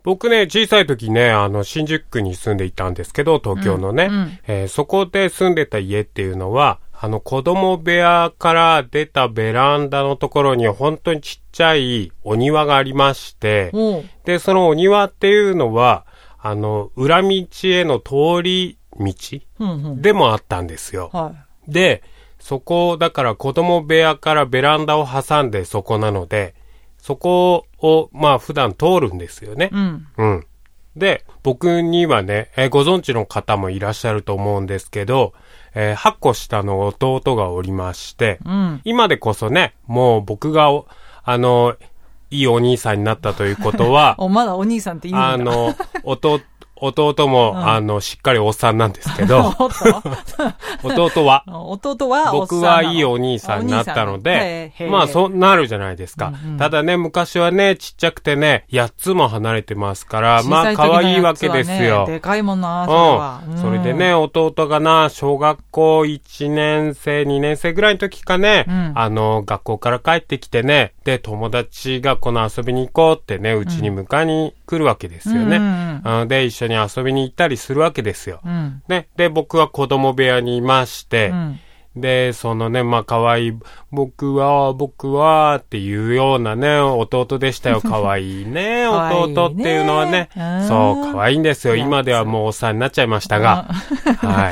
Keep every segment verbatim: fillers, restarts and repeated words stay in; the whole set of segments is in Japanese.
僕ね、小さい時ね、あの、新宿区に住んでいたんですけど、東京のね、 うんうん、 えー、そこで住んでた家っていうのは、あの、子供部屋から出たベランダのところに本当にちっちゃいお庭がありまして、で、そのお庭っていうのは、あの、裏道への通り道でもあったんですよ。 はい、 で、そこ、だから子供部屋からベランダを挟んでそこなので、そこを、まあ普段通るんですよね。 うん。 うん。で、僕にはね、えー、ご存知の方もいらっしゃると思うんですけど、えー、はっこ下の弟がおりまして、 うん、 今でこそね、もう僕が、あの、いいお兄さんになったということは、 お、まだお兄さんって言うんだ。 あの、弟、弟も、うん、あの、しっかりおっさんなんですけど、弟は、 弟は僕はいいお兄さんになったので、まあそうなるじゃないですか、うんうん。ただね、昔はね、ちっちゃくてね、やっつも離れてますから、まあ可愛いわけですよ。 でかいもんな、それは。 うん。それでね、弟がな、小学校いちねん生、にねん生ぐらいの時かね、うん、あの、学校から帰ってきてね、で、友達がこの遊びに行こうってね、うちに迎えに来るわけですよね。うんうん、で、一緒に遊びに行ったりするわけですよ。 うん、 ね。で、僕は子供部屋にいまして、うん、で、そのね、まあ、可愛い、僕は、僕は、っていうようなね、弟でしたよ。可愛いね、弟っていうのはね。そう、可愛いんですよ。今ではもうおっさんになっちゃいましたが。はい。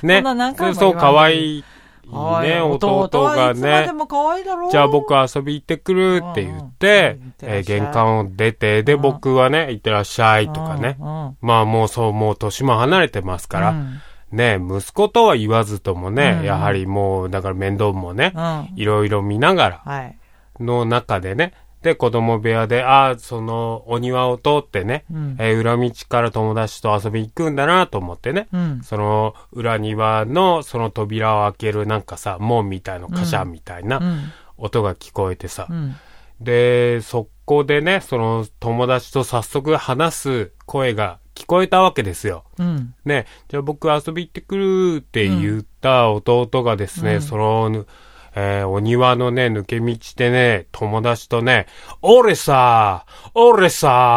ね。そう、可愛い。いいね、弟がね。じゃあ僕遊び行ってくるって言って、えー、玄関を出て、で、僕はね、行ってらっしゃいとかね。まあもうそう、もう年も離れてますから、うん、ね、息子とは言わずともね、うん、やはりもう、だから面倒もね、うん、いろいろ見ながらの中でね、で、子供部屋で、ああ、その、お庭を通ってね、うん、えー、裏道から友達と遊びに行くんだなと思ってね、うん、その、裏庭の、その扉を開けるなんかさ、門みたいな、カシャンみたいな音が聞こえてさ、うん、で、そこでね、その、友達と早速話す声が聞こえたわけですよ。 うん、 ね、じゃあ僕遊び行ってくるって言った弟がですね、うん、その、えー、お庭のね、抜け道でね、友達とね、俺さ、俺さ、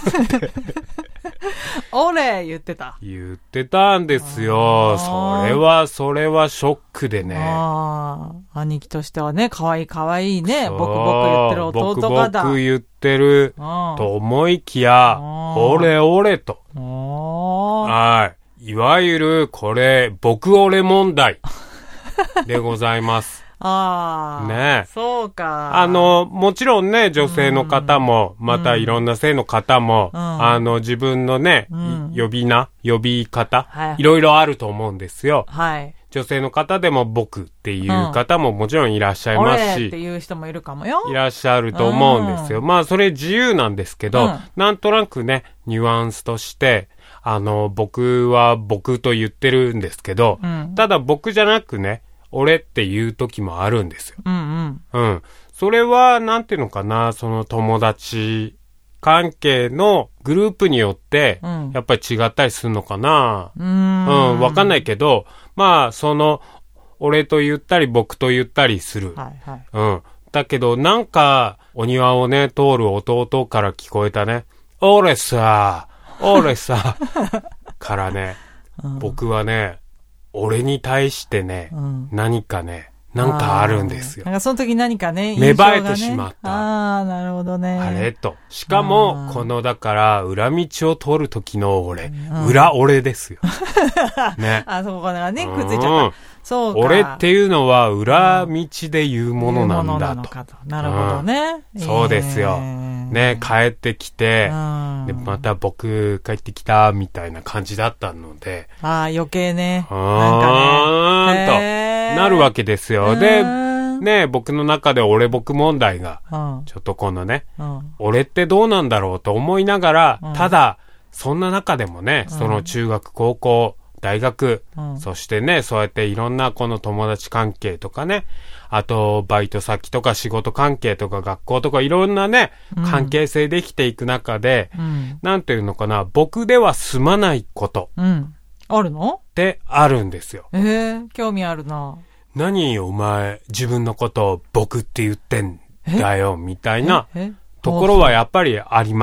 俺言ってた。 言ってたんですよ。それは、それはショックでね。 ああ、兄貴としてはね、可愛い可愛いね、ボクボク言ってる弟がだ。 ボクボク言ってると思いきや、俺俺と。はい。いわゆる、これ、僕俺問題でございます。 ああ。 ねえ。 そうか。 あの、もちろんね、女性の方も、うん、またいろんな性の方も、うん、あの、自分のね、うん、呼び名、呼び方、はい、いろいろあると思うんですよ。 はい。 女性の方でも僕っていう方ももちろんいらっしゃいますし、 俺っていう人もいるかもよ。 いらっしゃると思うんですよ。まあ、それ自由なんですけど、うん、なんとなくね、ニュアンスとして、あの、僕は僕と言ってるんですけど、うん、ただ僕じゃなくね、俺っていう時もあるんですよ。 うんうん。 うん。それは、なんていうのかな、その友達関係のグループによって、うん、やっぱり違ったりするのかな。 うーん。 うん、わかんないけど、まあ、その、俺と言ったり僕と言ったりする。 はいはい。 うん。だけど、なんか、お庭をね、通る弟から聞こえたね、俺さ、俺さ、からね、うん、僕はね、俺に対してね、うん、何かね、なんかあるんですよ。 なんかその時何かね、 芽生えてしまった。 ああ、なるほどね。 あれと。しかも、この、だから、裏道を通る時の俺、うん、裏俺ですよ。ね。 あ、そこがね、くっついちゃった。うん、そうか。 俺っていうのは、裏道で言うものなんだと。 言うものなのかと。なるほどね。 うん、そうですよ。ね、帰ってきて、で、また僕帰ってきた、みたいな感じだったので。 ああ、余計ね。 なんかね。ーんと、なるわけですよ。で、ね、僕の中で俺僕問題が、ちょっとこのね、 うん、 俺ってどうなんだろうと思いながら、うん、ただ、そんな中でもね、その中学、高校、大学、うん、そしてね、そうやっていろんなこの友達関係とかね、あと、バイト先とか仕事関係とか学校とかいろんなね、関係性できていく中で、 うん、 なんていうのかな、僕では済まないこと。 うん、あるの？ ってあるんですよ。 えー、興味あるな。 何お前、自分のことを僕って言ってんだよ、みたいなところはやっぱりあります。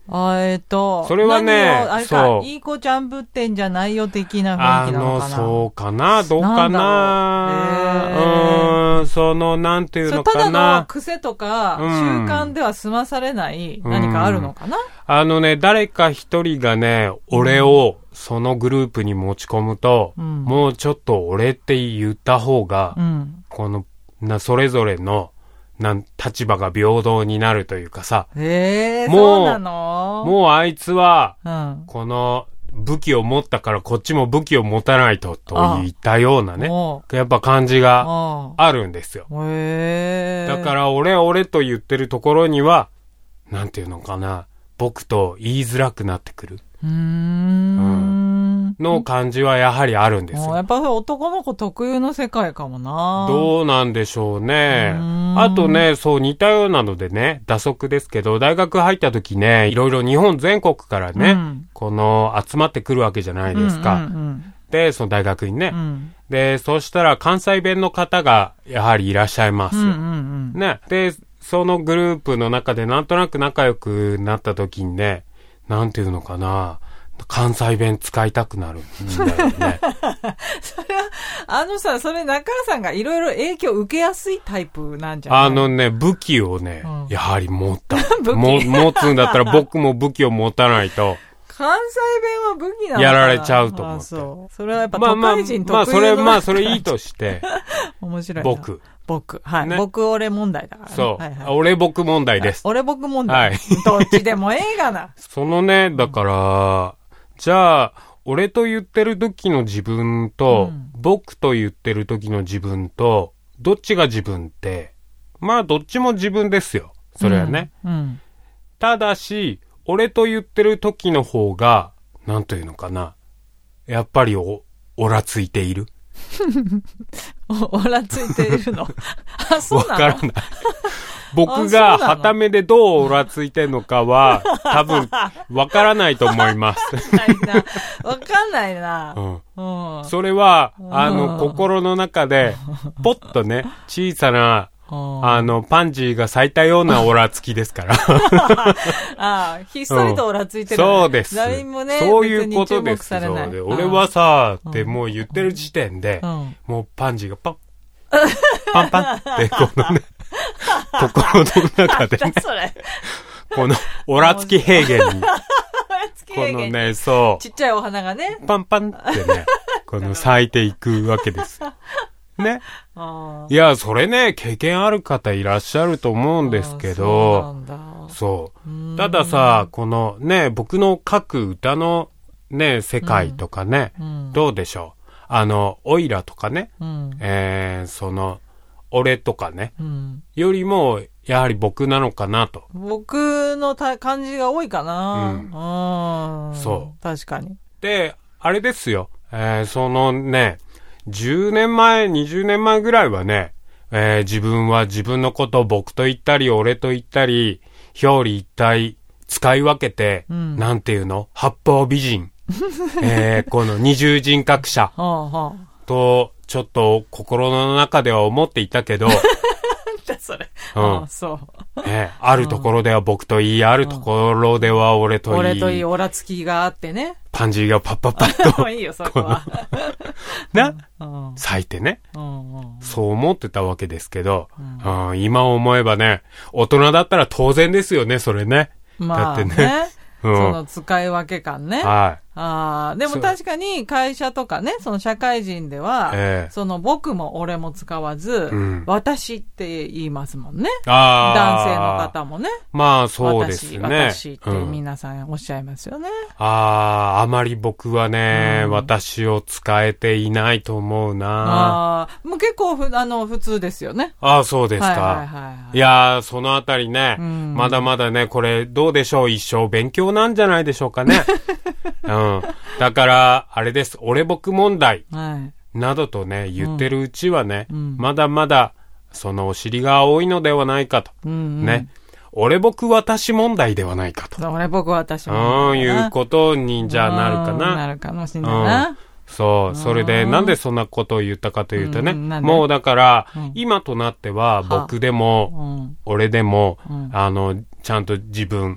あえっ、ー、と。 それはね、 あれか、いい子ちゃんぶってんじゃないよ的な雰囲気なのかな。 あの、そうかなどうかなうーん、その、なんていうのかな。 ただの癖とか、習慣では済まされない何かあるのかな、うん、 あのね、誰か一人がね、俺をそのグループに持ち込むと、うん、もうちょっと俺って言った方が、うん、この、な、それぞれの、なん立場が平等になるというかさ。 ええー、 もう、 そうなの？ もうあいつは、うん、この武器を持ったからこっちも武器を持たないと、といったようなね。やっぱ感じがあるんですよ。 へー。 だから俺俺と言ってるところには、なんていうのかな。僕と言いづらくなってくる。 うーん。うんの感じはやはりあるんですよ。 やっぱ男の子特有の世界かもな。 どうなんでしょうね。あとね、そう似たようなのでね、打足ですけど、大学入った時ね、いろいろ日本全国からね、うん、この集まってくるわけじゃないですか。うんうんうん、で、その大学にね、うん。で、そうしたら関西弁の方がやはりいらっしゃいます。うんうんうん、ね。で、そのグループの中でなんとなく仲良くなった時にね、なんていうのかな、関西弁使いたくなるんだよね。 それは、あのさ、それ中原さんがいろいろ影響を受けやすいタイプなんじゃない？ あのね、武器をね、うん、やはり持った。も持つんだったら僕も武器を持たないと。 関西弁は武器なのかな？ やられちゃうと思って。 あ、そう。それはやっぱ都会人特有の、 まあまあ、まあそれ、まあそれいいとして。 面白い。 僕。 僕。はい。ね、僕俺問題だから、ね。 そう。 はいはい、 俺僕問題です。 俺僕問題。はい。どっちでもええがな。 そのね、だから、じゃあ、俺と言ってる時の自分と、うん、僕と言ってる時の自分と、どっちが自分って、まあどっちも自分ですよ。それはね。うんうん、ただし、俺と言ってる時の方が、なんというのかな。やっぱりお、おらついている。 お, おらついているのあ、そうなの？ わからない。僕が旗目でどうおらついてんのかは、多分、わからないと思います。 わかんないな。 うんうん、それは、あの、心の中で、ポッとね、小さな、あの、パンジーが咲いたようなオラつきですから。 ああ、ひっそりとオラついてる、 ねうん。そうです。 誰もね、 そういうことです。そうで俺はさ、ってもう言ってる時点で、うん、もうパンジーがパン、パンパンって、このね、心の中でね、このオラつき平原に、このね、そう、 ちっちゃいお花がね、 パンパンってね、この咲いていくわけです。ね。いや、それね、経験ある方いらっしゃると思うんですけど、そう。そうたださ、このね、僕の書く歌のね、世界とかね、うん、どうでしょう。あの、オイラとかね、うん、えー、その、俺とかね、うん、よりも、やはり僕なのかなと。 僕のた感じが多いかな。 うん。そう。 確かに。 で、あれですよ、えー、そのね、じゅうねんまえ、にじゅうねんまえぐらいはね、えー、自分は自分のことを僕と言ったり、俺と言ったり、表裏一体使い分けて、うん、なんていうの？八方美人。えー、この二重人格者。と、ちょっと心の中では思っていたけど、 それ。うん。あそう。 ね、あるところでは僕といい、あるところでは俺といい。 俺といい、オラつきがあってね。 パンジーがパッパッパッと。 いいよ、そこは。 な、うん、咲いてね、うんうん。そう思ってたわけですけど、うんうん、今思えばね、大人だったら当然ですよね、それね。 まあ、ね、だってね。うん、その使い分け感ね。はい。ああ、でも確かに会社とかね、その社会人では、えー、その僕も俺も使わず、うん、私って言いますもんね。ああ。男性の方もね。 まあそうですね。 私、私って皆さんおっしゃいますよね。うん、 ああ、あまり僕はね、うん、私を使えていないと思うな。 ああ、もう結構ふ、あの、普通ですよね。 ああ、そうですか。はいはいはいはい、いやー、そのあたりね、うん、まだまだね、これどうでしょう、一生勉強なんじゃないでしょうかね。うん、だから、あれです。俺僕問題。はい。などとね、言ってるうちはね、うん、まだまだ、そのお尻が多いのではないかと。うんうん、ね。俺僕私問題ではないかと。 俺僕私問題。 うん、いうことにじゃあなるかな。 なるかもしれないな。うん、 そう。それで、なんでそんなことを言ったかというとね、うん、もうだから、うん、今となっては僕でも、うん、俺でも、うん、あの、ちゃんと自分、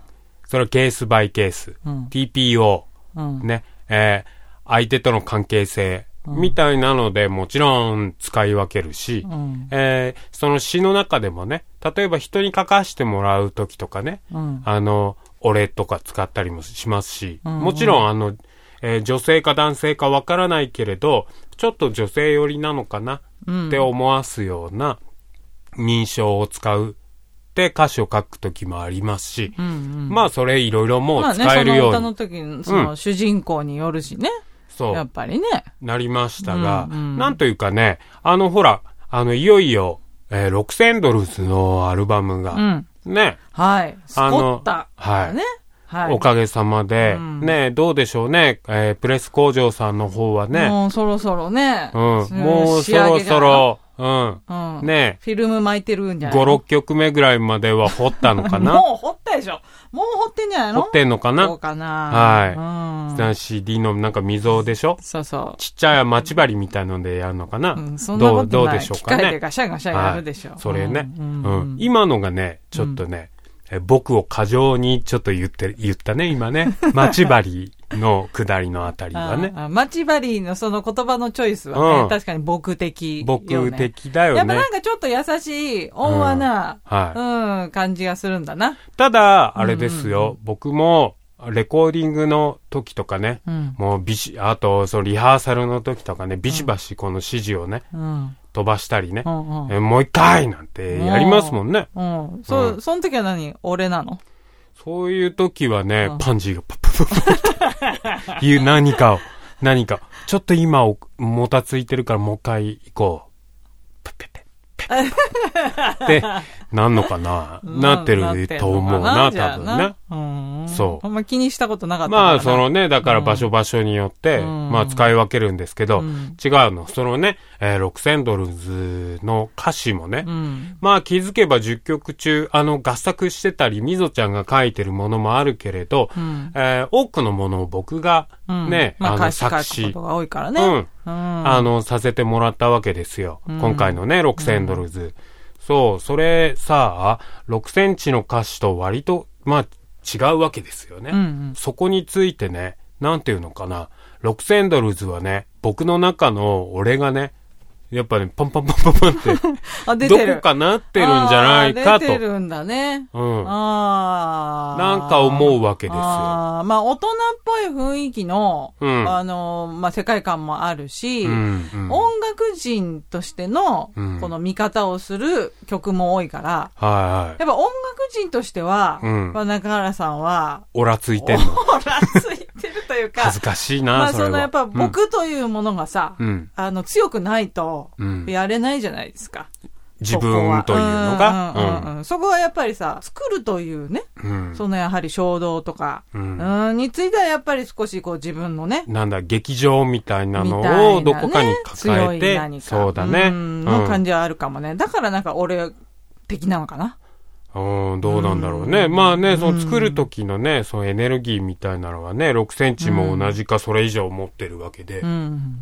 それはケースバイケース。うん、ティーピーオー、うん。ね。えー、相手との関係性。みたいなのでもちろん使い分けるし、うん、えー、その詩の中でもね、例えば人に書かせてもらうときとかね、うん、あの、俺とか使ったりもしますし、うんうん、もちろんあの、えー、女性か男性かわからないけれど、ちょっと女性寄りなのかなって思わすような認証を使うって歌詞を書くときもありますし、うんうん、まあそれいろいろもう使えるように。まあね、その歌の時にその主人公によるしね。うんそうやっぱりね。なりましたが、うんうん、なんというかね、あのほら、あのいよいよ、えー、ロクセンドルズのアルバムが、うん、ね。はい。スコッタ、はい。ね。はい。おかげさまで、うん、ね、どうでしょうね、えー、プレス工場さんの方はね。もうそろそろね。うん。もうそろそろ、うん。うん、ねフィルム巻いてるんじゃないの ?ご、ろっきょくめぐらいまでは掘ったのかなもう掘ったでしょ。もう掘ってんじゃないの掘ってんのかなそうかなはい。うん、シーディー のなんか溝でしょそうそう。ちっちゃい待ち針みたいのでやるのかな、うん、そんなことない。どう、どうでしょうかね。機械でガシャガシャやるでしょ。はい、それね、うんうんうん。今のがね、ちょっとね、うん、え僕を過剰にちょっと言って、言ったね、今ね。待ち針。の下りのあたりはね。ああ待ち針のその言葉のチョイスはね、うん、確かに僕的、ね。僕的だよね。やっぱなんかちょっと優しい、温和な、うん、はいうん、感じがするんだな。ただ、あれですよ、うんうんうん、僕も、レコーディングの時とかね、うん、もうビシ、あと、そのリハーサルの時とかね、ビシバシこの指示をね、うん、飛ばしたりね、うんうん、えもう一回なんてやりますもんね。うん。うん、そ、うん、その時は何俺なのそういう時はね、うん、パンジーがパッパッパッパッっていう何かを、何か、ちょっと今もたついてるからもう一回行こう。ペッペッペッペッ。って、なんのかななってると思うな、多分ね。うんそう。あんま気にしたことなかったからまあ、そのね、だから場所場所によって、うん、まあ使い分けるんですけど、うん、違うの。そのね、えー、ロクセンドルズの歌詞もね、うん、まあ気づけばじゅっきょく中、あの合作してたり、みぞちゃんが書いてるものもあるけれど、うん、えー、多くのものを僕がね、うん、まあ、あの作詞、ことが多いからね。うん。うん、あの、させてもらったわけですよ。うん、今回のね、ロクセンドルズ。うんそう、それさ、ろくセンチの歌詞と割と、まあ、違うわけですよね。うんうん、そこについてね、なんていうのかな、ロクセンドルズはね、僕の中の俺がね、やっぱね、パンパンパンパンパンってあ出てる、どこかなってるんじゃないかと。出てるんだね。うん。あなんか思うわけですよ。あまあ、大人っぽい雰囲気の、うん、あの、まあ、世界観もあるし、うんうん、音楽人としての、この見方をする曲も多いから、うん、はいはい。やっぱ音楽人としては、うん、まあ、中原さんは、オラついてんの。オラついてるというか、恥ずかしいな、まあ、そのやっぱ僕というものがさ、うん、あの、強くないと、やれないじゃないですか。自分というのが。うんうんうん、そこはやっぱりさ、作るというね、うん、そのやはり衝動とか、うん、うんについてはやっぱり少しこう自分のね。なんだ、劇場みたいなのをどこかに抱えて、ね、強い何かそうだね。の感じはあるかもね。だからなんか俺的なのかな。うん、どうなんだろうね。うん、まあね、その作る時のね、そのエネルギーみたいなのはね、ろくセンチも同じかそれ以上持ってるわけで。うん、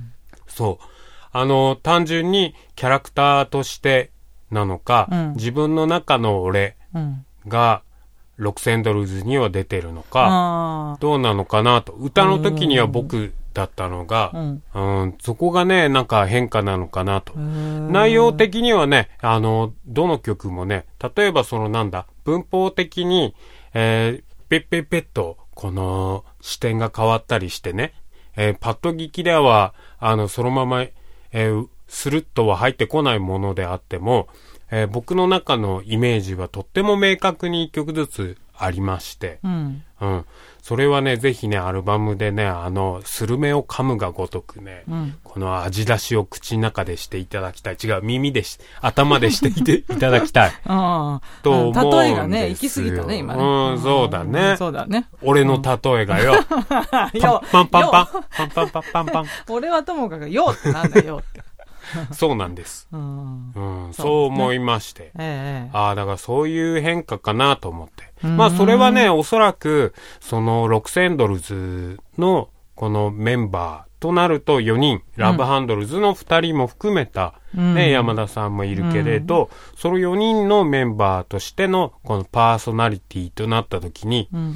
そう。あの、単純にキャラクターとしてなのか、うん、自分の中の俺がロクセンドルズには出てるのか、うん、どうなのかなと。歌の時には僕だったのが、うんうん、そこがね、なんか変化なのかなと。内容的にはね、あの、どの曲もね、例えばそのなんだ、文法的に、えー、ペッペッペッと、この視点が変わったりしてね、えー、パッと聞きでは、あの、そのまま、えー、スルッとは入ってこないものであっても、えー、僕の中のイメージはとっても明確に一曲ずつありまして、うん。うん。それはね、ぜひね、アルバムでね、あの、スルメを噛むがごとくね、うん、この味出しを口の中でしていただきたい。違う、耳でし、頭でしていていただきたい。ああ。と思うんですよ。例えがね、行き過ぎたね、今ね。うん、そうだね。うん、そうだね。俺の例えがよ。パンパンパンパン。パンパンパンパンパンパン。俺はともかくよってなんだよって。そうなんです。うん、うん、そう思いまして。ええ、ああ、だからそういう変化かなと思って。まあそれはね、おそらく、そのロクセンドルズのこのメンバーとなるとよにん、ラブハンドルズのふたりも含めた、うん、ね、山田さんもいるけれど、うん、そのよにんのメンバーとしてのこのパーソナリティとなった時に、うん、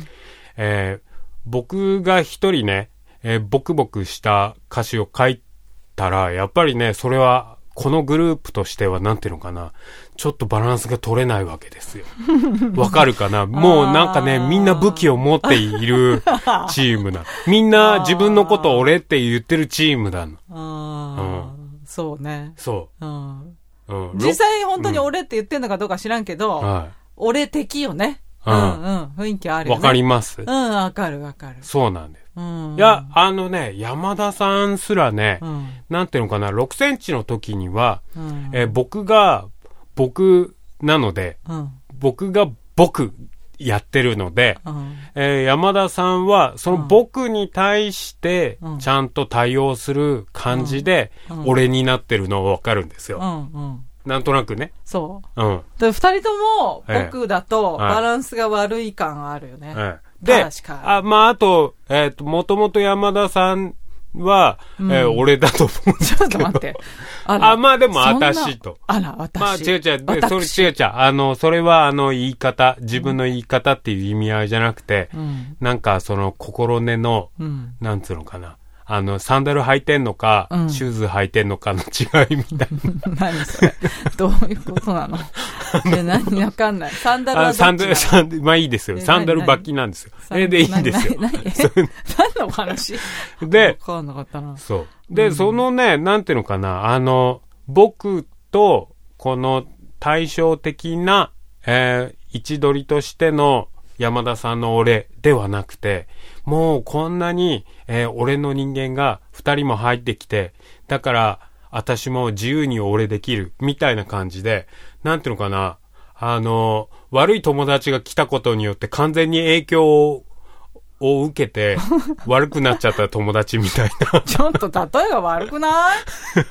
えー、僕が一人ね、えー、ボクボクした歌詞を書いたら、やっぱりね、それは、このグループとしては、なんていうのかな、ちょっとバランスが取れないわけですよ。わかるかな？もうなんかね、みんな武器を持っているチームな。みんな自分のことを俺って言ってるチームだの。 あうん、そうね。 そう。 うんうん、実際本当に俺って言ってんのかどうか知らんけど、うんはい、俺的よね。うん、うん、うん、雰囲気あるよね。 わかります。 うん、わかるわかる。 そうなんです。うん、いや、あのね、山田さんすらね、うん、なんていうのかな、ろくセンチの時には、うんえー、僕が、僕なので、うん、僕が僕やってるので、うんえー、山田さんは、その僕に対して、ちゃんと対応する感じで、俺になってるのがわかるんですよ。うんうんなんとなくね。 そう。うん。で、二人とも僕だとバランスが悪い感あるよね。 ええ、で、あ、まあ、あと、えっ、ー、と、もともと山田さんは、うん、えー、俺だと思うんですけど。ちょっと待って。あ、あまあでも私と。 あら、私。 まあ違う違う。それ違う違う。あの、それはあの言い方、自分の言い方っていう意味合いじゃなくて、うん、なんかその心根の、うん、なんつうのかな。あの、サンダル履いてんのか、うん、シューズ履いてんのかの違いみたいな。何それどういうことなのえ、何わかんない。サンダルはどっちなの？サンダル、 サンダル、まあいいですよ。サンダル履きなんですよ。え、でいいんですよ。 何の話で、 わかんなかったな。 そう。で、うん、そのね、なんていうのかな、あの、僕と、この対照的な、えー、位置取りとしての山田さんの俺ではなくて、もうこんなに、えー、俺の人間が二人も入ってきて、だから私も自由に俺できるみたいな感じで、なんていうのかな、あの悪い友達が来たことによって完全に影響をを受けて悪くなっちゃった友達みたいなちょっと例えが悪くない？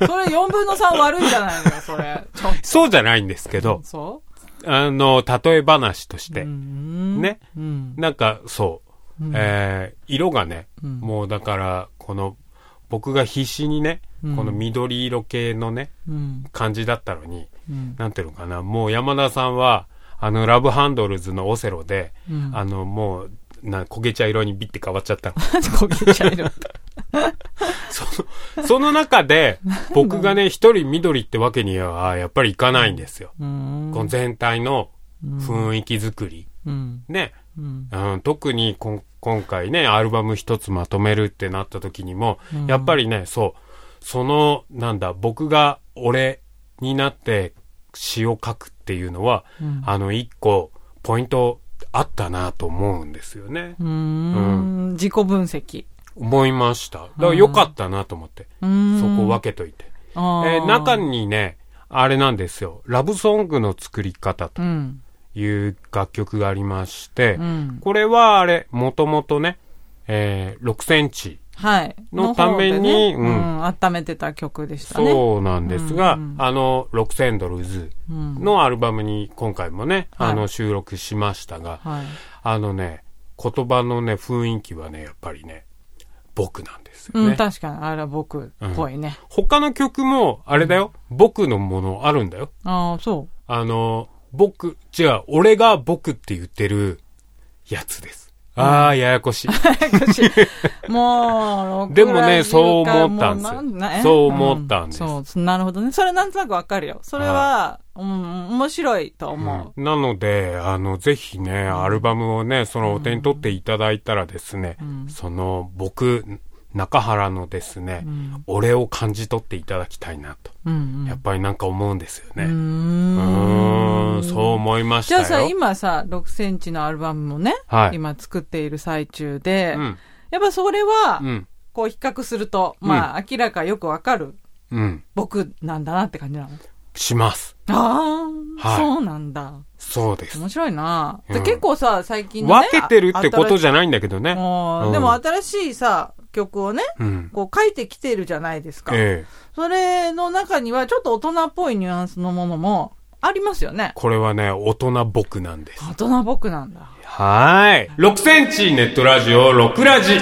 それよんぶんのさん悪いじゃないのよそれ。 そうじゃないんですけど、 そうあの例え話としてね、うん、なんかそう、うんえー、色がね、うん、もうだからこの僕が必死にね、うん、この緑色系のね、うん、感じだったのに、うん、なんていうのかな、もう山田さんはあのラブハンドルズのオセロで、うん、あのもうな焦げ茶色にビッて変わっちゃったの。 焦げ茶色そのその中で僕がね一人緑ってわけにはやっぱりいかないんですよ。うんこの全体の雰囲気作り、うん、ね、うんうん、特にこ今回ねアルバム一つまとめるってなった時にも、うん、やっぱりねそうそのなんだ僕が俺になって詩を書くっていうのは、うん、あの一個ポイントあったなと思うんですよね。 うーん、うん、自己分析思いました。だから良かったなと思って、そこ分けといて、えー、中にねあれなんですよ、ラブソングの作り方という楽曲がありまして、うん、これはあれもともとね、えー、ろくセンチのために、 はいねうん、温めてた曲でしたね。 そうなんですが、うんうん、あのろくセンドルズのアルバムに今回もね、うん、あの収録しましたが、はい、あのね言葉のね雰囲気はねやっぱりね僕なんですよね、 うん、確かにあれは僕っぽいね、うん、 他の曲もあれだよ、うん、僕のものあるんだよ。 ああそうあの僕違う俺が僕って言ってるやつです。ああ、ややこしい。ややこしい。 もう、 でもね、そう思ったんですよ。そう思ったんです、 うん。そう、なるほどね。それなんとなくわかるよ。それは、うん、面白いと思う、 うん。なので、あの、ぜひね、アルバムをね、そのお手に取っていただいたらですね、うん、その、僕、中原のですね、うん、俺を感じ取っていただきたいなと、うんうん、やっぱりなんか思うんですよね。うーん、うーんそう思いましたよ。 じゃあさ今さろくセンチのアルバムもね、はい、今作っている最中で、うん、やっぱそれは、うん、こう比較するとまあ、うん、明らかよくわかる、うん、僕なんだなって感じなのします。 ああ、はい、そうなんだ。 そうです。 面白いな、うん、で結構さ最近のね分けてるってことじゃないんだけどね、 うん、でも新しいさ曲をね、うん、こう書いてきてるじゃないですか、ええ、それの中にはちょっと大人っぽいニュアンスのものもありますよね。 これはね大人僕なんです。 大人僕なんだ。 はい。ろくセンチネットラジオろくラジ。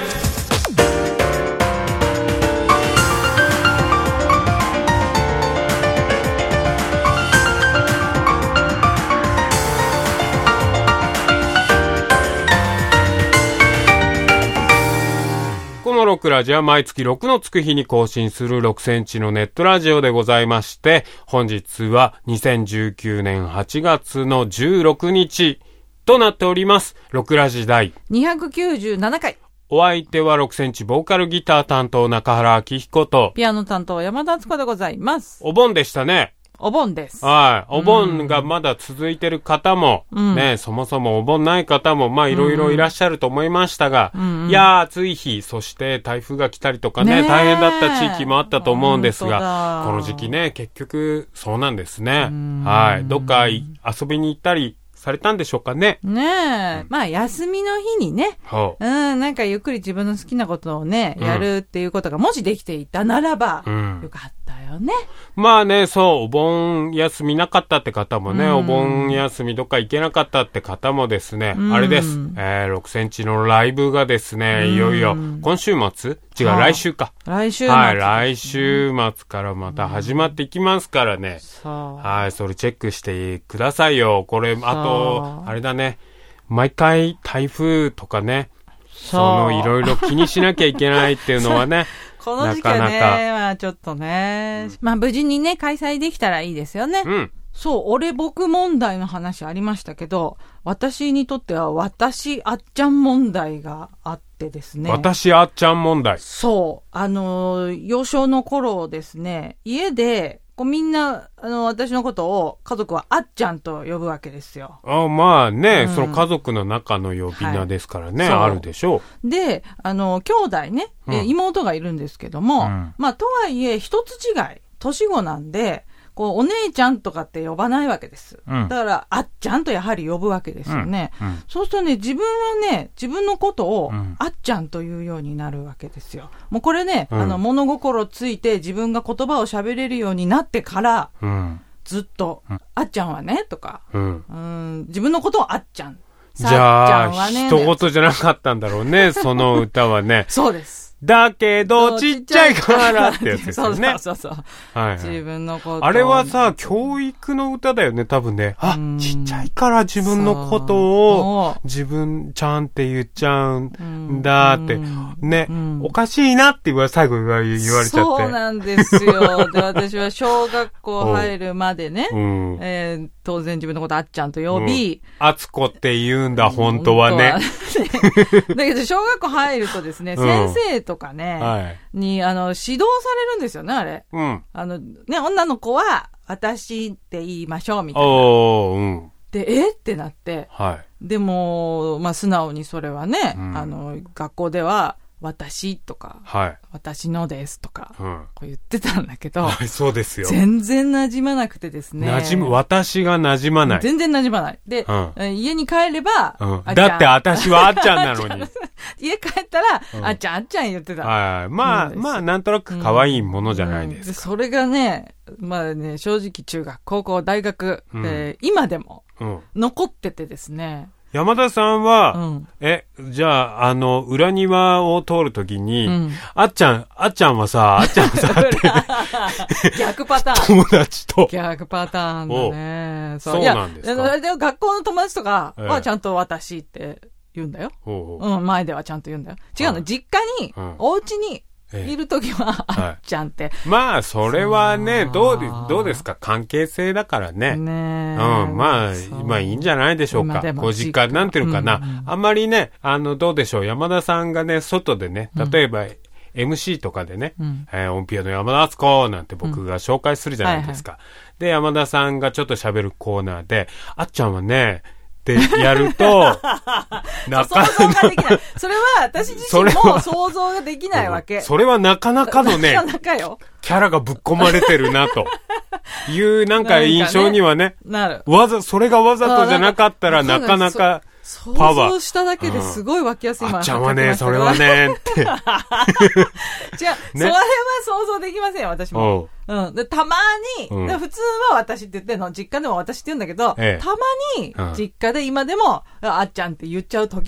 もろくラジは毎月ろくのつく日に更新するろくセンチのネットラジオでございまして、本日はにせんじゅうきゅうねんはちがつのじゅうろくにちとなっております。ろくラジ第にひゃくきゅうじゅうななかい。 お相手はろくセンチボーカルギター担当中原明彦と、 ピアノ担当山田敦子でございます。 お盆でしたね。 お盆です。 はい。お盆がまだ続いてる方も、うん、ね、そもそもお盆ない方も、まあいろいろいらっしゃると思いましたが、うんうん、いやー暑い日、そして台風が来たりとかね、大変だった地域もあったと思うんですが、この時期ね、結局そうなんですね。はい。どっか遊びに行ったり、されたんでしょうかね。 ねえ、うん、まあ休みの日にね、うん、なんかゆっくり自分の好きなことをね、うん、やるっていうことがもしできていたならば、うん、よかったよね。 まあね、そう、お盆休みなかったって方もね、うん、お盆休みどっか行けなかったって方もですね、うん、あれです、えー、ろくセンチのライブがですね、いよいよ、今週末違う、来週か。 来週末。 はい、来週末からまた始まっていきますからね。はい、それチェックしてくださいよ。これ、あと、あれだね。毎回台風とかね、そのいろいろ気にしなきゃいけないっていうのはね。 この時期はね、なかなかまあちょっとね、うん、まあ無事にね、開催できたらいいですよね。うん。そう、俺僕問題の話ありましたけど、私にとっては私あっちゃん問題があってですね。 私あっちゃん問題。 そう。あの、幼少の頃ですね、家で、こうみんな、あの、私のことを家族はあっちゃんと呼ぶわけですよ。 あまあね、うん、その家族の中の呼び名ですからね、はい、あるでしょう。で、あの、兄弟ね、うん、妹がいるんですけども、うん、まあ、とはいえ、一つ違い、年子なんで、こう、お姉ちゃんとかって呼ばないわけです。うん、だから、あっちゃんとやはり呼ぶわけですよね。うんうん、そうするとね、自分はね、自分のことを、あっちゃんというようになるわけですよ。もうこれね、うん、あの、物心ついて自分が言葉を喋れるようになってから、うん、ずっと、うん、あっちゃんはね、とか、うん、うん自分のことをあっちゃん。 じゃあ、一言じゃなかったんだろうね、その歌はね。 そうです。 だけど、ちっちゃいからってやつですよね。 そうそうそうそう。はい、はい。自分のこと。 あれはさ、教育の歌だよね、多分ね。あ、ちっちゃいから自分のことを、自分ちゃんって言っちゃうんだって。ね、おかしいなって最後言われちゃって。 そうなんですよ。で、私は小学校入るまでね、うんえー、当然自分のことあっちゃんと呼び。 あつこって言うんだ、本当はね。 だけど、小学校入るとですね、先生とかね、はい、に、あの、指導されるんですよね、あれ。うん。あの、ね、女の子は、私って言いましょう、みたいな。おー、うん。で、えってなって。はい。でも、まあ、素直にそれはね、うん、あの、学校では、私とか、はい、私のですとか、うん、こう言ってたんだけど、 はい、そうですよ。 全然馴染まなくてですね。 馴染む、私が馴染まない。 全然馴染まない。で、うん、家に帰れば、 うん、だって私はあっちゃんなのに。 家帰ったら、うん、あっちゃんあっちゃん言ってた。 はい、まあ、まあ、なんとなく可愛いものじゃないですか。うんうん、 それがね、まあね、正直中学、高校、大学、うんえー、今でも、残っててですね。 山田さんは、うん、え、じゃあ、あの、裏庭を通るときに、うん、あっちゃん、あっちゃんはさ、あっちゃんはさ、って逆パターン。友達と。 逆パターンだね。 そうなんですか。 いや、学校の友達とかはちゃんと私って言うんだよ。ええ、うん、前ではちゃんと言うんだよ。違うの、はい、実家に、うん、お家に、いるときは、あっちゃんって、はい。 まあ、それはね、どうで、どうですか関係性だからね。ねうん、まあ、まあいいんじゃないでしょうか。ご実家、なんていうのかな、うんうん。あんまりね、あの、どうでしょう。山田さんがね、外でね、例えば、うん、エムシー とかでね、うんえー、音ピアの山田敦子なんて僕が紹介するじゃないですか。うんはいはい、で、山田さんがちょっと喋るコーナーで、あっちゃんはね、ってやると、なかなか。想像ができない。それは私自身も想像ができないわけ。 それはなかなかのね、 なかなかよキャラがぶっ込まれてるなというなんか印象にはね、 なる。 わざ、それがわざとじゃなかったらなかなかパワー。 想像しただけですごい湧きやすい。 あっちゃんはね、それはね、って。違う、ね、 それは想像できませんよ、私も。うん。で、たまに、うん、普通は私って言ってんの、実家でも私って言うんだけど、ええ、たまに、実家で今でも、あっちゃんって言っちゃう時が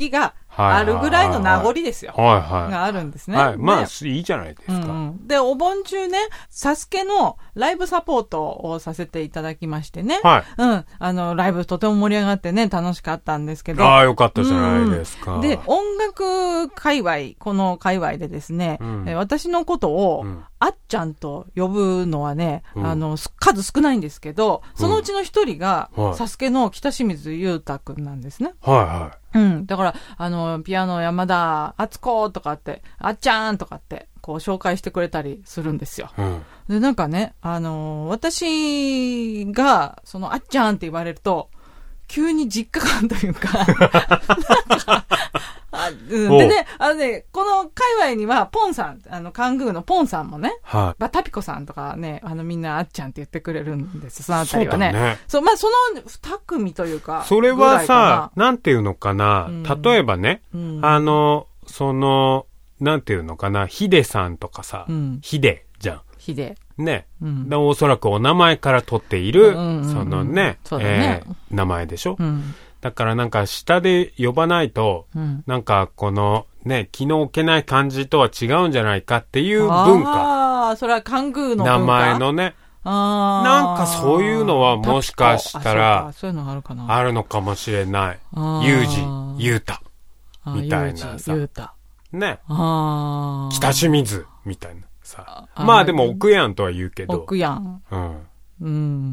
あるぐらいの名残ですよ。はいはい。があるんですね。 はい。まあ、いいじゃないですか。うんうん、で、お盆中ね、サスケのライブサポートをさせていただきましてね。はい。うん。あの、ライブとても盛り上がってね、楽しかったんですけど。 ああ、よかったじゃないですか。 うん、で、音楽界隈、この界隈でですね、うん、私のことを、うん、あっちゃんと呼ぶのはね、うん、あの、数少ないんですけど、そのうちの一人が、うん、サスケの北清水裕太くんなんですね。はいはい。うん。だから、あの、ピアノ山田敦子とかって、あっちゃんとかって、こう紹介してくれたりするんですよ。うん、で、なんかね、あの、私が、その、あっちゃんって言われると、急に実家感というか、なんか、あうん、でね、あのね、この界隈には、ポンさん、あの、カングーのポンさんもね、はい、バタピコさんとかね、あの、みんなあっちゃんって言ってくれるんです、そのあたりはね。そうだね。そう、まあ、その二組というか。 それはさ、なんていうのかな、うん、例えばね、うん、あの、その、なんていうのかな、ヒデさんとかさ、うん、ヒデじゃん。 ヒデ。 ね、うん、でおそらくお名前から取っている、うんうんうん、そのね、そうだね、えー、名前でしょ、うん、だからなんか下で呼ばないと、うん、なんかこのね、気の置けない感じとは違うんじゃないかっていう文化。 ああ、それはカングーの文化。 名前のね。あなんかそういうのはもしかしたら、 そういうのがあるかな。 あるのかもしれない。ユージ、ユータ。みたいなさ。 ユータ。 ね。あ北清水、みたいな。さあまあでも奥やんとは言うけど。 奥やん。うん。うん。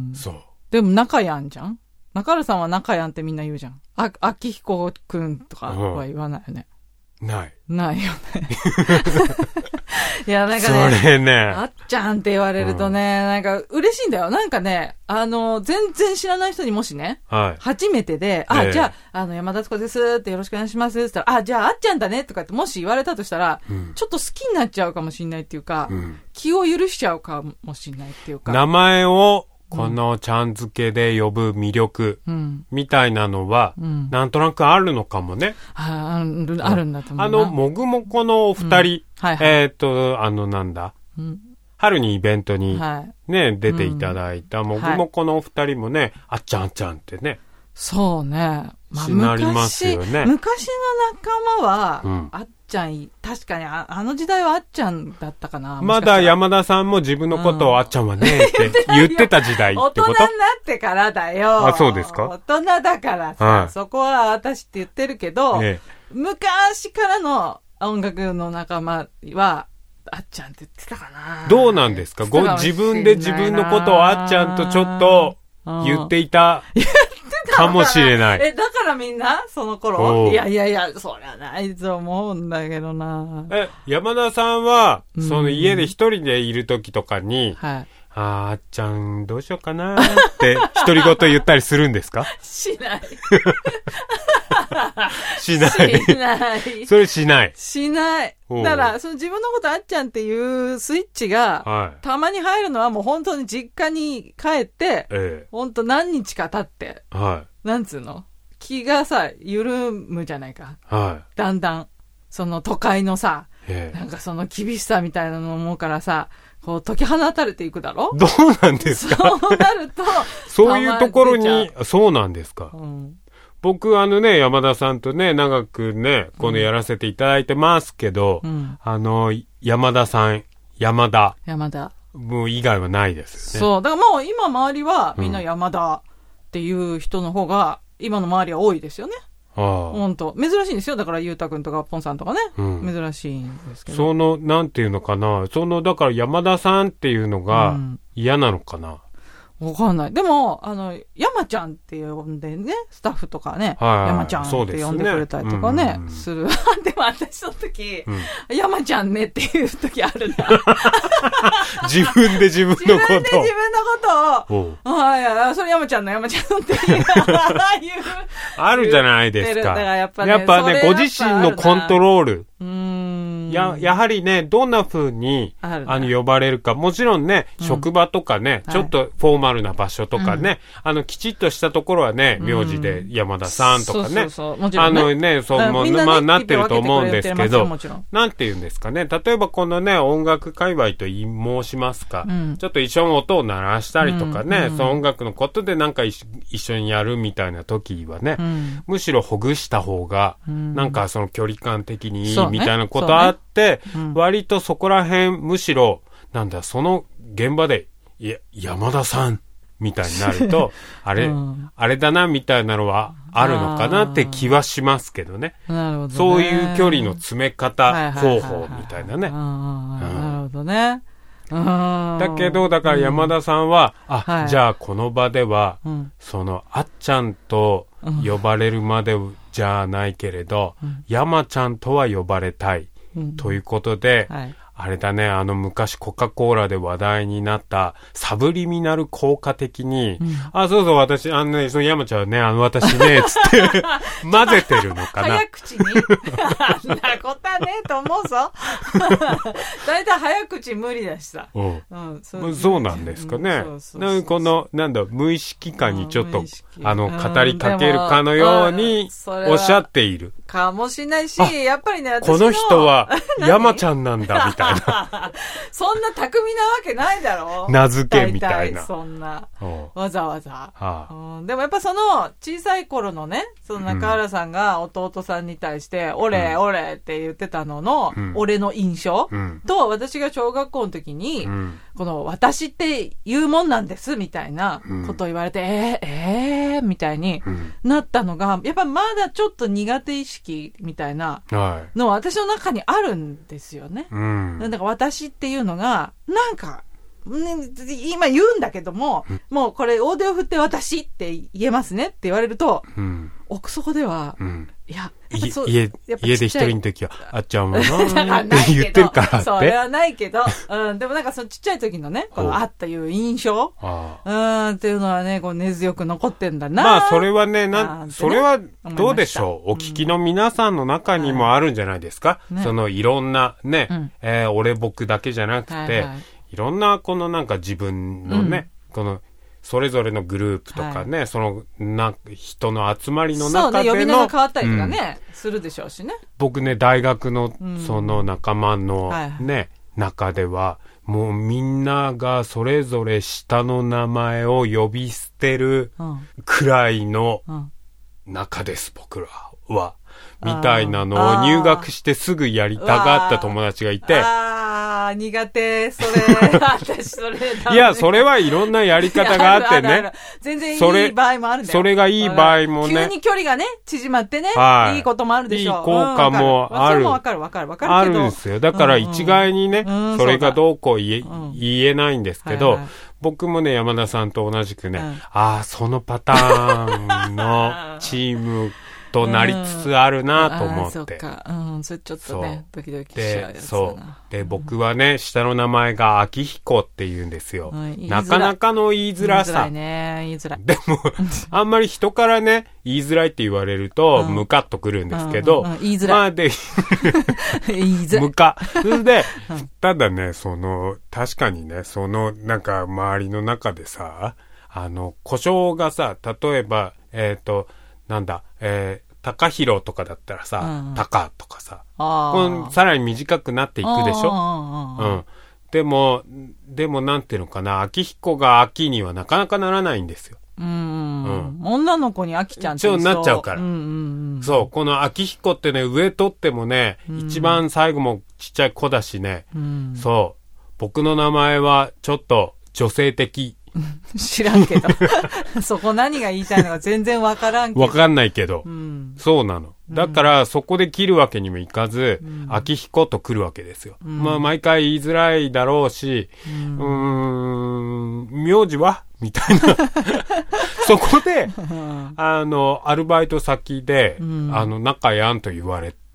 そう。 でも中やんじゃん中原さんは中やんってみんな言うじゃん。あ、秋彦くんとかは言わないよね。 うん、ない。 ないよね。いや、なんかね。 それね。 あっちゃんって言われるとね、うん、なんか嬉しいんだよ。なんかね、あの、全然知らない人にもしね、はい、初めてで、あ、えー、じゃあ、あの、山田敦子ですってよろしくお願いしますって言ったら、あ、じゃああっちゃんだねとかってもし言われたとしたら、うん、ちょっと好きになっちゃうかもしれないっていうか、うん、気を許しちゃうかもしれないっていうか。 名前を、このちゃん付けで呼ぶ魅力みたいなのは、うん、なんとなくあるのかもね。 あ, あるあるんだと思うな。 あの、もぐもこのお二人、うんはいはい、えっ、ー、と、あのなんだ、うん、春にイベントにね、はい、出ていただいたもぐもこのお二人もね、はい、あっちゃんあっちゃんってね。 そうね。 まあ、なりますよね。 昔の仲間は、うん、あっちゃん、確かにあ、あの時代はあっちゃんだったかな。 まだ山田さんも自分のことをあっちゃんはね、って言ってた時代ってこと？ 大人になってからだよ。 あ、そうですか？ 大人だからさ、はい、そこは私って言ってるけど、ええ、昔からの音楽の仲間は、あっちゃんって言ってたかな。 どうなんですか？ご自分で自分のことをあっちゃんとちょっと言っていた。かもしれない。 え、だからみんなその頃いやいやいや、そりゃないと思うんだけどな。 え、山田さんは、うん、その家で一人でいる時とかに、はい、あー、あっちゃんどうしようかなって独り言言ったりするんですか？ しない。 しない。 しない。 それしない。 しない。だから、その自分のことあっちゃんっていうスイッチが、はい、たまに入るのはもう本当に実家に帰って、ええ、本当何日か経って、はい、なんつうの気がさ、緩むじゃないか。はい、だんだん、その都会のさ、ええ、なんかその厳しさみたいなの思うからさ、こう解き放たれていくだろ？ どうなんですか？ そうなると、 そういうところに、そうなんですか。うん僕、あのね、山田さんとね、長くね、このやらせていただいてますけど、うん、あの、山田さん、山田。 山田。 もう以外はないですよね。 そう。だからもう今周りはみんな山田っていう人の方が、今の周りは多いですよね。ほんと。珍しいんですよ。だから、ゆうたくんとか、ポンさんとかね。うん、珍しいんですけど。 その、なんていうのかな。その、だから山田さんっていうのが嫌なのかな。うんわかんない。でも、あの、山ちゃんって呼んでね、スタッフとかね、はいはい、山ちゃんって呼んでくれたりとかね、す, ねする。でも私の時、うん、山ちゃんねっていう時あるな。 自分で自分のことを。自分で自分のことを、はいはい、それ山ちゃんの山ちゃんっていう。 あるじゃないですか。だからやっぱね、やっぱねご自身のコントロール。うーんや、やはりね、どんな風に、あ, あの、呼ばれるか、もちろんね、うん、職場とかね、ちょっとフォーマルな場所とかね、うん、あの、きちっとしたところはね、名字で山田さんとかね、そうそうそうもちろんね、あのね、そう、もう、ね、まあ、なってると思うんですけど、なんて言うんですかね、例えばこのね、音楽界隈と言い申しますか、うん、ちょっと一緒に音を鳴らしたりとかね、うん、その音楽のことでなんか一緒にやるみたいな時はね、うん、むしろほぐした方が、うん、なんかその距離感的にいいみたいなことあって、ねねうん、割とそこら辺、むしろ、なんだ、その現場で、いや、山田さんみたいになると、あれ、うん、あれだなみたいなのはあるのかなって気はしますけどね。なるほどね。そういう距離の詰め方方法みたいなね。 なるほどね。 だけど、だから山田さんは、うん、あ、はい、じゃあこの場では、うん、その、あっちゃんと呼ばれるまでじゃないけれど、うん、山ちゃんとは呼ばれたい。うん、ということで、はい、あれだね、あの昔コカ・コーラで話題になったサブリミナル効果的に、うん、あ、そうそう、私、あのね、その山ちゃんはね、あの私ね、つって混ぜてるのかな。 早口にあんなことはねえと思うぞ。だいたい早口無理だしさ。うん。 うん、そう、そうなんですかね。うん、そうそうそうそうこの、なんだ、無意識化にちょっと、あの、語りかけるかのように、おっしゃっている。 かもしれないし、やっぱりね、私この人は山ちゃんなんだ、みたいな。 そんな巧みなわけないだろ名付けみたいな。 そんな。わざわざ、はあうん。でもやっぱその小さい頃のね、その中原さんが弟さんに対して、うん、俺、俺って言ってたのの、うん、俺の印象、うん、と、私が小学校の時に、うん、この私って言うもんなんです、みたいなことを言われて、うん、えー、えー、みたいになったのが、やっぱまだちょっと苦手意識みたいなのは私の中にあるんですよね。うん、だから私っていうのが、なんか、ね、今言うんだけども、うん、もうこれ大手を振って私って言えますねって言われると、うん、奥底では、うん、いや、 や家、家で一人の時は、あっちゃんもなって言ってるからって。 それはないけど、うん、でもなんかそのちっちゃい時のね、このあったいう印象うん、っていうのはね、こう根強く残ってんだな。 まあ、それはね、な、ね、それはどうでしょう。お聞きの皆さんの中にもあるんじゃないですか。うん、そのいろんなね、うん、えー、俺僕だけじゃなくて、はいはい、いろんなこのなんか自分のね、うん、この、それぞれのグループとかね、はい、そのな人の集まりの中でのそうね、 呼び名が変わったりとかね、うん、するでしょうしね。 僕ね、大学のその仲間のね、うんはいはい、中ではもうみんながそれぞれ下の名前を呼び捨てるくらいの中です、僕らは。みたいなのを入学してすぐやりたがった友達がいて。 ああ、苦手、それ。私、それ。 いや、それはいろんなやり方があってね。あるあるある全然いい場合もあるんだよ。 それがいい場合もね。 急に距離がね、縮まってね。はい。いいこともあるでしょう。 いい効果もある。 それもわかるわかるわかるけど。 あるんですよ。だから一概にね、うんうん、それがどうこう言え、うん、言えないんですけど、はいはい、僕もね、山田さんと同じくね、うん、ああ、そのパターンのチーム、となりつつあるなと思って。うん、あ、そっか。うん、それちょっとね、ドキドキしちゃうやつだな。 そう。で、僕はね、下の名前が秋彦って言うんですよ。うん、なかなかの言いづらさ。 言いづらいね、言いづらい。 でも、あんまり人からね、言いづらいって言われると、ムカッとくるんですけど、 うんうんうん、言いづらい。まあで、言いづらい。 ムカ。それで、ただね、その、確かにね、その、なんか、周りの中でさ、あの、故障がさ、例えば、えっと、なんだ、えー、高弘とかだったらさ、うん、高とかさ、このさらに短くなっていくでしょ、うん、でも、でもなんていうのかな、秋彦が秋にはなかなかならないんですよ。 うんうん、女の子に秋ちゃんってそうなっちゃうから、うんうんうん。そう、この秋彦ってね、上取ってもね、うん、一番最後もちっちゃい子だしね、うん、そう、僕の名前はちょっと女性的。 知らんけど。そこ何が言いたいのか全然わからんけど。 わかんないけど、うん。そうなの。だから、そこで切るわけにもいかず、うん、秋彦と来るわけですよ。うん、まあ、毎回言いづらいだろうし、うん、うーん、名字はみたいな。そこで、あの、アルバイト先で、うん、あの、仲やんと言われ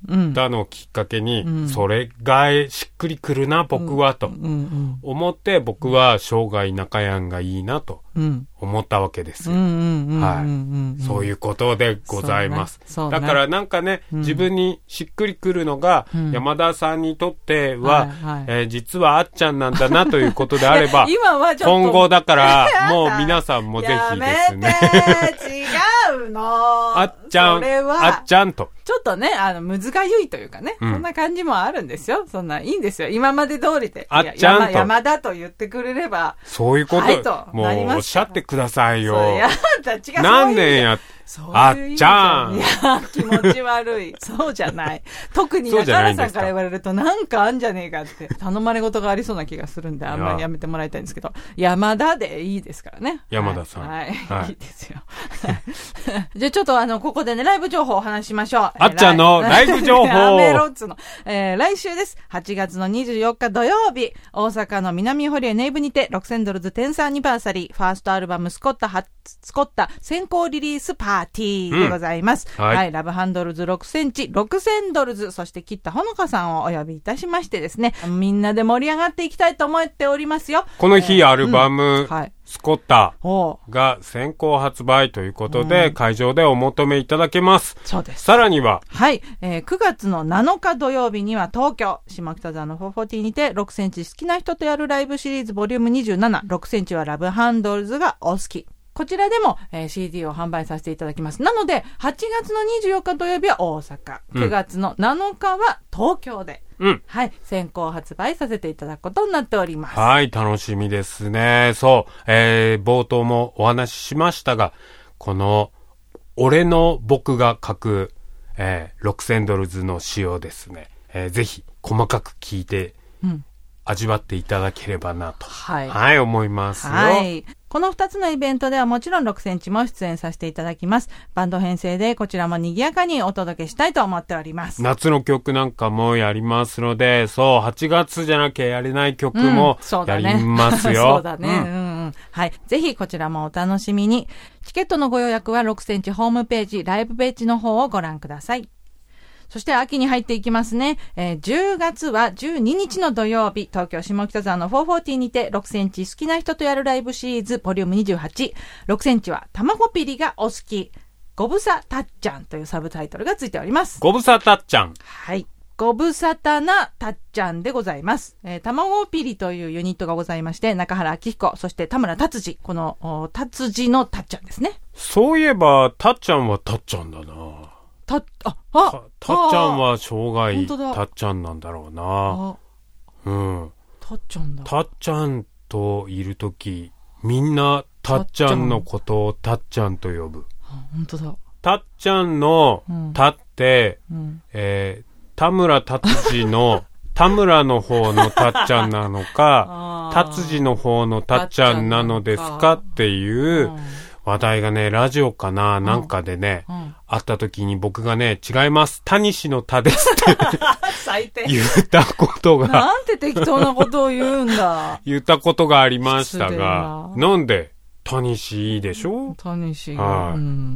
たのをきっかけに、うん、それがしっくりくるな僕はと思って、僕は生涯中やんがいいなと思ったわけですよ。そういうことでございます。ねね、だからなんかね、うん、自分にしっくりくるのが、うん、山田さんにとっては、はいはい、えー、実はあっちゃんなんだなということであれば今はちょっと今後だからもう皆さんもぜひですね違うのあっちゃんあっちゃんとちょっとね、あの、むずがゆいというかね、うん、そんな感じもあるんですよ。そんないいんですよ。今まで通りで。 あっちゃんと。 山田と言ってくれれば。 そういうこと、はい、ともうおっしゃってくださいよ。そうやだ、違う。 何年やって。あっちゃん。 いや、気持ち悪い。そうじゃない。特に中原さんから言われるとなんかあんじゃねえかって頼まれ事がありそうな気がするんで、あんまりやめてもらいたいんですけど、山田でいいですからね。 山田さん。 はい。はい、いいですよ。じゃあちょっとあの、ここでね、ライブ情報をお話しましょう。 あっちゃんのライブ情報。 やめろっつの。えー、来週です。はちがつのにじゅうよっか土曜日、大阪の南堀江ネイブにて、ろくせんドルズテンスアニバーサリー、ファーストアルバムスコッタ、スコッタ先行リリースパーティーでございます。うん、はい、はい。ラブハンドルズろくセンチ、ろくせんドルズ、そして切ったほのかさんをお呼びいたしましてですね、みんなで盛り上がっていきたいと思っておりますよ。 この日、えー、アルバム、うん、はい。スコッタが先行発売ということで、うん、会場でお求めいただけます。 そうです。 さらには、 はい、えー、くがつのなのか土曜日には東京、下北沢のフォーフォーティーにてろくセンチ好きな人とやるライブシリーズボリュームにじゅうなな、ろくセンチはラブハンドルズがお好き。こちらでも、えー、シーディー を販売させていただきます。なので、はちがつのにじゅうよっか土曜日は大阪、くがつのなのかは東京で、うん、はい、先行発売させていただくことになっております。 はい、楽しみですね。そう、えー、冒頭もお話ししましたが、この、俺の僕が書く、えー、ろくせんドルズの詩をですね、えー、ぜひ細かく聞いて、うん、味わっていただければなと、はい、はい、思いますよ。 はい。このふたつのイベントではもちろんろくセンチも出演させていただきます。バンド編成でこちらも賑やかにお届けしたいと思っております。 夏の曲なんかもやりますので、そう、はちがつじゃなきゃやれない曲もやりますよ。 そうだね。そうだね。うんうんうん。はい。ぜひこちらもお楽しみに。チケットのご予約はろくセンチホームページ、ライブページの方をご覧ください。そして秋に入っていきますね。えー、じゅうがつはじゅうににちの土曜日、東京下北沢のフォーフォーティーにてろくセンチ好きな人とやるライブシリーズボリュームにじゅうはち、ろくセンチはたまごピリがお好き、ごぶさたっちゃんというサブタイトルがついております。 ごぶさたっちゃん。 はい。ごぶさたなたっちゃんでございます。えー、たまごピリというユニットがございまして、中原明彦、そして田村達治、この達治のたっちゃんですね。 そういえば、たっちゃんはたっちゃんだな。 た、あ、あ、 た、たっちゃんは生涯たっちゃんなんだろうな。うん。 たっちゃんだ。 たっちゃんといるとき、みんなたっちゃんのことをたっちゃんと呼ぶ。 本当だ。 たっちゃんのたって、うん、えー、田村達治の田村の方のたっちゃんなのか、達治の方のたっちゃんなのですかっていう話題がね、ラジオかな、なんかでね、うんうん、あった時に僕がね、違います。タニシのタですって最低言ったことが。 なんて適当なことを言うんだ。 言ったことがありましたが、なんでタニシいいでしょ？ タニシが。はい。うん、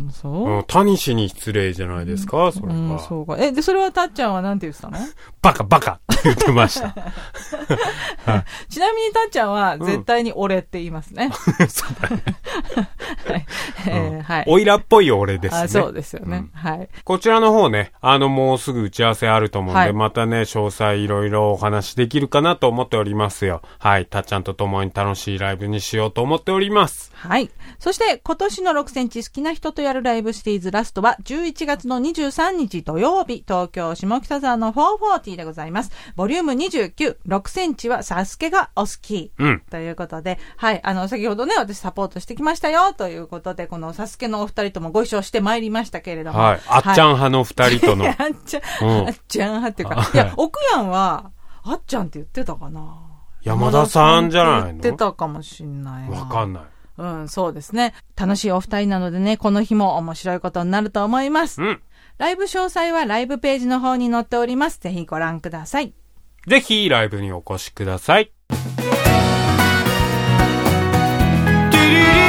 そう、うん、 タニシに失礼じゃないですか、うん、それは。うん、 そうか。え、で、それはたっちゃんはなんて言ってたの？ バカバカって言ってました。 はい、ちなみにたっちゃんは絶対に俺って言いますね。 うん、そうだね。 はいえーはい、 おいらっぽい俺ですね。 あ、そうですよね、うん。はい。 こちらの方ね、あの、もうすぐ打ち合わせあると思うんで、はい、またね、詳細いろいろお話できるかなと思っておりますよ。はい。たっちゃんと共に楽しいライブにしようと思っております。 はい。そして、今年のろくセンチ好きな人とやるライブシリーズラストは、じゅういちがつのにじゅうさんにち土曜日、東京下北沢のフォーフォーティーでございます。ボリュームにじゅうきゅう、ろくセンチはサスケがお好き。うん。ということで、はい。あの、先ほどね、私サポートしてきましたよ、ということで、このサスケのお二人ともご一緒してまいりましたけれども。 はい。あっちゃん派の二人との。 あっちゃん、うん、あっちゃん派っていうか。いや、奥やんは、あっちゃんって言ってたかな。 山田さんじゃないの？言ってたかもしんないな。 わかんない。 うん、そうですね。楽しいお二人なのでね、この日も面白いことになると思います。うん。ライブ詳細はライブページの方に載っております。ぜひご覧ください。 ぜひライブにお越しください。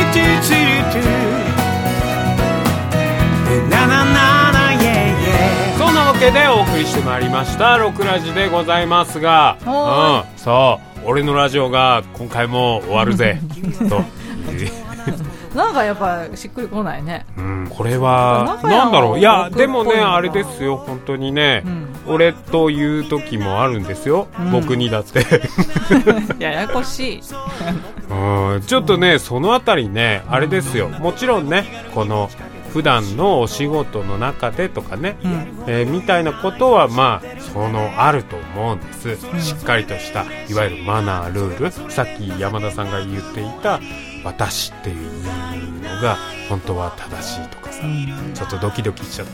そんなわけけでお送りしてまいりましたろくラジでございますが、うん、そう俺のラジオが今回も終わるぜとなんかやっぱしっくりこないね、 うん、これはなんだろう。いやでもねあれですよ本当にね、うん、俺という時もあるんですよ、うん、僕にだってややこしいうん、ちょっとねそのあたりねあれですよ。もちろんねこの普段のお仕事の中でとかね、うんえー、みたいなことはまあそのあると思うんです、うん、しっかりとしたいわゆるマナールール、さっき山田さんが言っていた私っていうのが本当は正しいとかさ、うん、ちょっとドキドキしちゃった、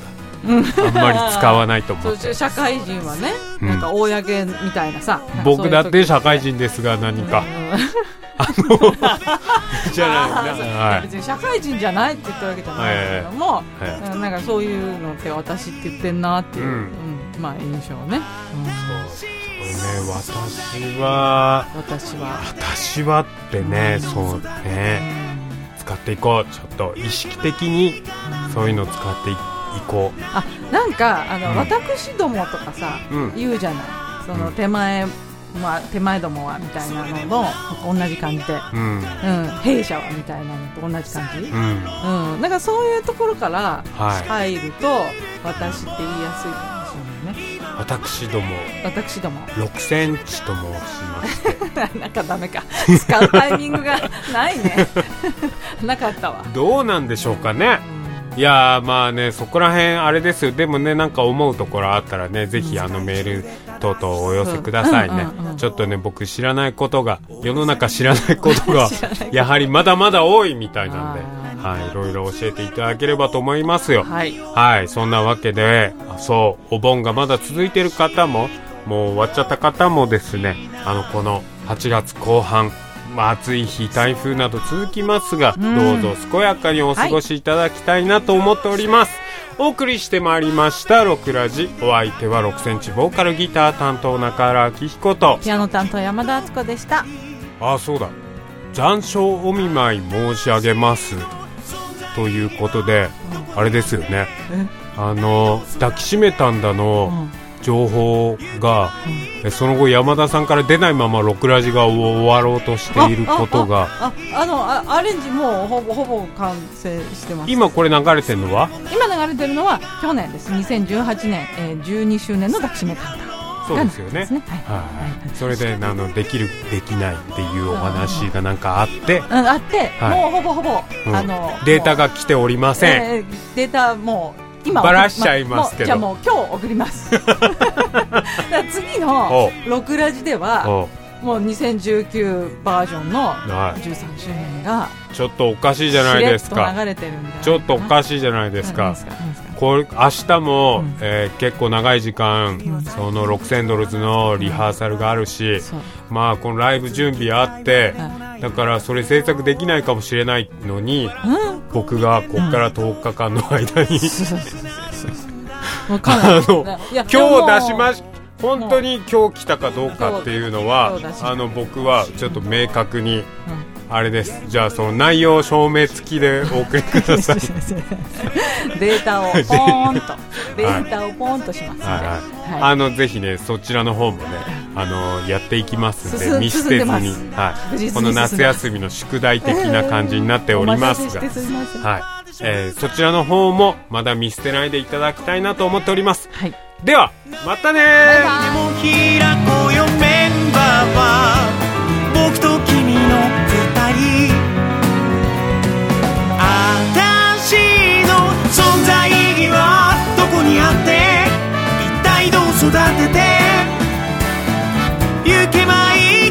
うん、あんまり使わないと思って社会人はね、うん、なんか公みたいなさ、 僕だって社会人ですが何か、うんあのじゃないな、 はい、別に社会人じゃないって言ったわけじゃないけども、はいはいはい、なんかそういうのって私って言ってんなっていう、うんうん、まあ印象ね、うん、 そうね私は私は私はってね、うん、そうね、うん、使っていこう。ちょっと意識的にそういうのを使っていこう。 あなんかあの、うん、私どもとかさ、うん、言うじゃない。その手前、うんまあ、手前どもはみたいなのと同じ感じで、うんうん、弊社はみたいなのと同じ感じ、うんうん、だからそういうところから入ると、はい、私って言いやすいかもしれないね。 私ども私どもろくセンチと申しましてなんかダメか使うタイミングがないねなかったわ。 どうなんでしょうかね、うん、いやまあねそこら辺あれですよ。でもねなんか思うところあったらねぜひあのメールとうとうお寄せくださいね、うんうんうん、ちょっとね僕知らないことが世の中知らないことがやはりまだまだ多いみたいなんで、はい、いろいろ教えていただければと思いますよ。はい、はい、そんなわけでそうお盆がまだ続いている方ももう終わっちゃった方もですねあのこのはちがつこう半、まあ、暑い日台風など続きますが、うん、どうぞ健やかにお過ごしいただきたいなと思っております、はい。お送りしてまいりましたろくラジ。お相手はろくセンチボーカルギター担当中原明彦とピアノ担当山田敦子でした。 ああそうだ残暑お見舞い申し上げますということで、うん、あれですよねあの抱きしめたんだの、うん情報が、うん、その後山田さんから出ないままろくラジが終わろうとしていることがああああのあアレンジもうほぼほぼ完成してます。 今これ流れてるのは今流れてるのは去年ですにせんじゅうはちねん、えー、じゅうにしゅうねんの抱きしめたんだそうですよね、はいはいはい、それであのできるできないっていうお話がなんかあって、 うん、あって、はい、もうほぼほぼ、うん、あのデータが来ておりません、 えー、データもう今バラしちゃいますけど、 ま、じゃあもう今日送ります次のろくラジではもうにせんじゅうきゅうバージョンのじゅうさんしゅうねんがちょっとおかしいじゃないですか。 流れてるんだちょっとおかしいじゃないですか。これ明日も、うんえー、結構長い時間、うん、そのろくせんドルズのリハーサルがあるし、うん、まあこのライブ準備あって、うん、だからそれ制作できないかもしれないのに、うん、僕がここからとおかかんの間に、うん、あの今日出しまし本当に今日来たかどうかっていうのはあの僕はちょっと明確に、うんあれです。じゃあその内容証明付きでお送りくださいデータをポーンとデータをポーンとしますので、はいはいはい、 あのぜひねそちらの方もねあのやっていきますので見捨てずに、はい、この夏休みの宿題的な感じになっておりますが、えーはいえー、そちらの方もまだ見捨てないでいただきたいなと思っております、はい、ではまたねー。バイバイ。僕と君の私の存在意義はどこにあって一体どう育ててゆけばいい